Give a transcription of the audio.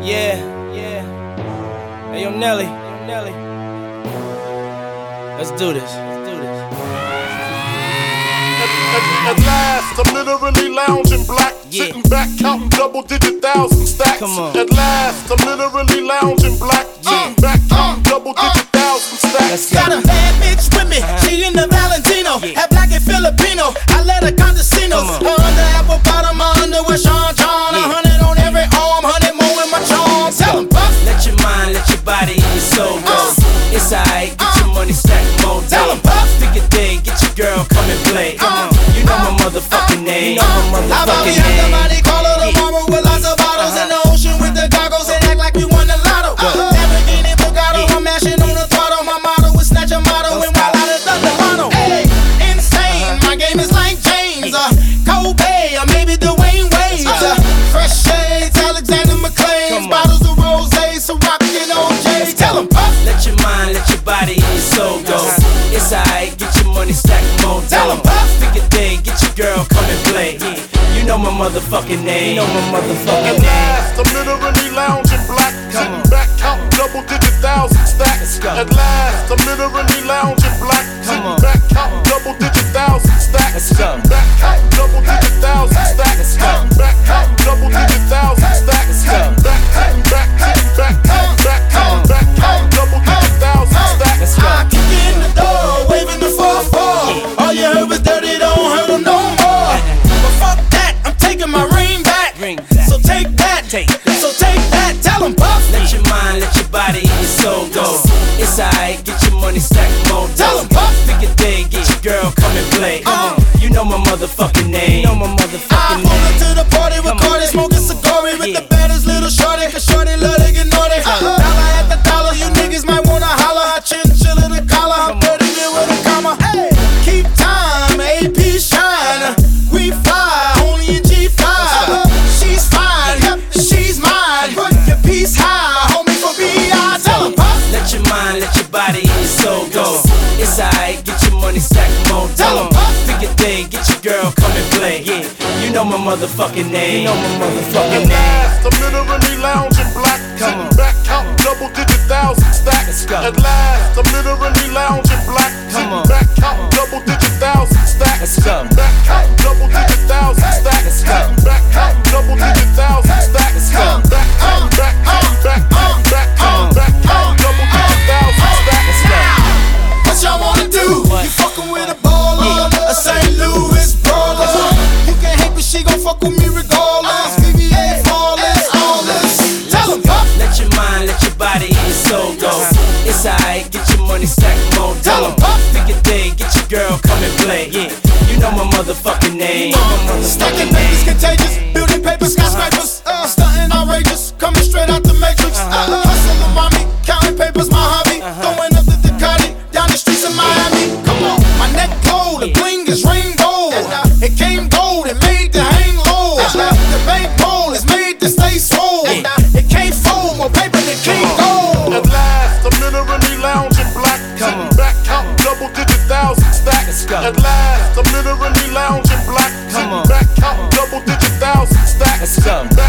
Yeah. Hey, yo, Nelly. Let's do this. At last, I'm literally lounging black, sitting back, counting double-digit thousand stacks. Come on. At last, I'm literally lounging black, sitting back, counting double-digit thousand stacks. Got a bad bitch with me, she in the Valentino, half black and Filipino. I let her condesinos. Her under apple bottom, my underwear Sean John. 100 on every arm, 100 more in my charm. Tell 'em buff. Let your mind, let your body, and your soul go. It's alright, get your money, stack more Tell 'em dough. buff. Pick a day, get your girl, come and play. You know my motherfucking name. You know my How about we motherfucking have the name. body caller tomorrow with lots of bottles in the ocean with the goggles and act like we won the lotto. Lamborghini Bugatti, I'm mashing on the throttle. My motto is snatch a motto and while out of the lotto. Hey, insane, my game is like James, Kobe, or maybe Dwayne Wade. Fresh shades, Alexander McLean, bottles of rosé, Ciroc and OJ. Tell 'em puff. Let your mind, let your body, and your soul go. It's alright, get your money, stack more Tell 'em dough. puff. Pick a day, get your girl, come and play. You know my motherfucking name. You know my At motherfucking name. last, I'm literally lounging black, sitting back, counting double-digit thousand stacks. go. At last, I'm literally lounging black, sitting on. back, counting double-digit thousand stacks. Let's go. Sitting back, counting double-digit thousand stacks. Let's go. Sitting back, counting double-digit thousand stacks. Let's go. Sitting back, counting double-digit thousand stacks. Let's go. I kick in the door, waving the 4-4. All you heard was dirty, don't hurt 'em no more. But fuck that, I'm taking my ring back. Ring back. So take that, so take that, tell 'em puff. Let your mind, let your body, and your soul go. It's alright, get your money, stack more Tell dough. 'em puff. Pick a day, get your girl, come and play. You know my motherfucking name. You know my I motherfucking pull up name. to the party with Cardi, smoking cigari with the baddest little shorty, cause shorty love to get naughty. Dollar at the dollar, you niggas might wanna holler. I chinchilla the collar, I'm dirty there with a comma. Hey, keep time, AP shine. We fly, only in G5. She's fine, she's mine. Put your piece high, homie, for B.I. Tell 'em puff. Let your mind, let your body, and your soul go. It's alright, get your money, stack more Tell 'em dough. puff. Pick a day, get your girl, come and play. You know my motherfucking name. You know my motherfucking At name. last, I'm literally lounging black, sitting back, counting double-digit thousand stacks. Let's go. At last, I'm literally lounging black, sitting on. back, counting double-digit thousand stacks. Let's go. Sitting back, counting double-digit thousand stacks. Let's go. Sitting back, counting double-digit thousand stacks. Let's go. Sitting back, counting double-digit thousand stacks. Let's go. What y'all wanna do? What? You fucking with a baller, a St. Louis brawler. You can hate, but she gon' fuck with me regardless. VVA flawless, all this. Tell 'em puff. Let your mind, let your body, and your soul go. It's alright, get your money, stack more Tell dough. 'em puff. Pick a day, get your girl, come and play. You know my motherfucking name. Stacking papers contagious, building paper skyscrapers. Stunting outrageous, coming straight out the matrix. Hustling mommy, counting papers, my hobby. Throwing up the Ducati down the streets of Miami. Come on, my neck gold, the bling is rainbow. It came gold, it made to hang low. The bankroll is made to stay swole. It can't fold, more paper than King Gold. At last, I'm literally lounging black, sitting back, counting double-digit thousand stacks. Let's go. At last, I'm literally lounging black, sitting on. back, counting double-digit thousand stacks. Let's go. Sitting